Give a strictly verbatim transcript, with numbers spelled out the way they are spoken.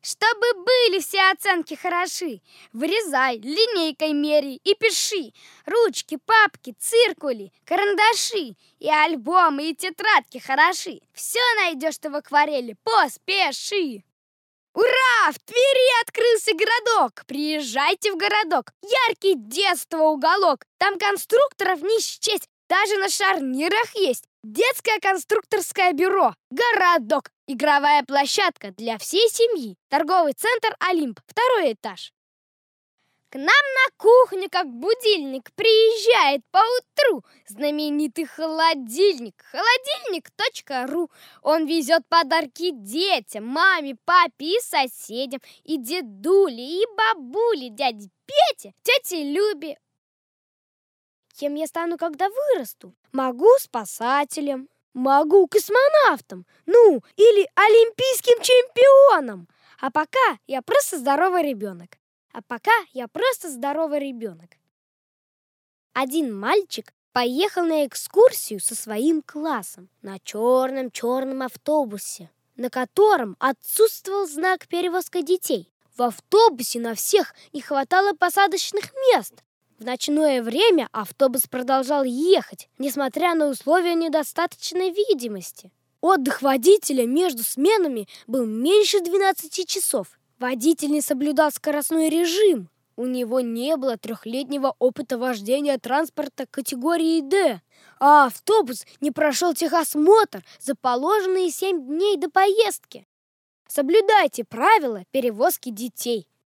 Чтобы были все оценки хороши, вырезай, линейкой меряй и пиши. Ручки, папки, циркули, карандаши и альбомы, и тетрадки хороши. Все найдешь ты в акварели, поспеши. Ура! В Твери открылся городок! Приезжайте в городок! Яркий детства уголок! Там конструкторов не счесть, даже на шарнирах есть. Детское конструкторское бюро. Городок. Игровая площадка для всей семьи. Торговый центр «Олимп», второй этаж. К нам на кухню, как будильник, приезжает поутру знаменитый холодильник. холодильник точка ру. Он везет подарки детям, маме, папе и соседям, и дедуле, и бабуле, дяде Пете, тете Любе. Кем я стану, когда вырасту? Могу спасателем, могу космонавтом, ну, или олимпийским чемпионом. А пока я просто здоровый ребенок. А пока я просто здоровый ребенок. Один мальчик поехал на экскурсию со своим классом на черном-черном автобусе, на котором отсутствовал знак перевозка детей. В автобусе на всех не хватало посадочных мест. В ночное время автобус продолжал ехать, несмотря на условия недостаточной видимости. Отдых водителя между сменами был меньше двенадцати часов. Водитель не соблюдал скоростной режим. У него не было трехлетнего опыта вождения транспорта категории «Д», а автобус не прошел техосмотр за положенные семь дней до поездки. Соблюдайте правила перевозки детей.